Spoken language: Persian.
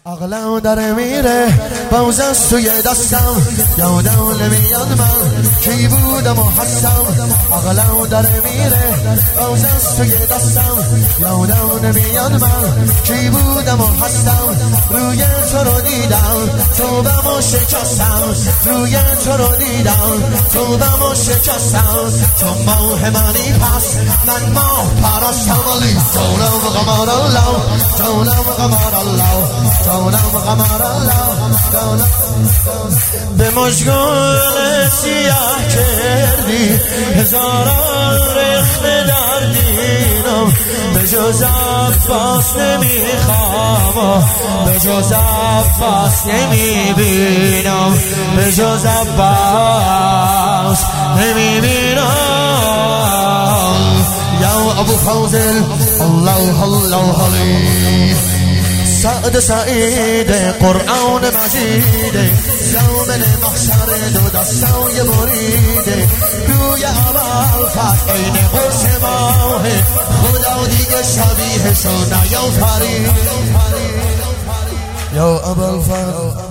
عقلم داره میره باز از توی دستم، یادم نمیاد من کی بودم و هستم. عقلم داره میره باز از توی دستم، یادم نمیاد من کی بودم و هستم. روی تو رو دیدم توبه‌مو شکستم، روی تو رو دیدم توبه‌مو شکستم. تو ماه منی پس من ماه پرستم، ولی جانم قمر الله، جانم قمر الله، جانم قمر الله، جانم. به مشغول سیاه کردی هزاران رخت در دینم، به جز عباس نمیخوام، به جز عباس نمیبینم، به جز عباس نمیبینم. یا ابو فاضل الله الله علی سعد سعید قرآن مجید، یوم محشر دو دستای بریده، روی اول فتح این قرص ماه، خدا دیگه شبیه شو نیافرید. یا ابوالفضل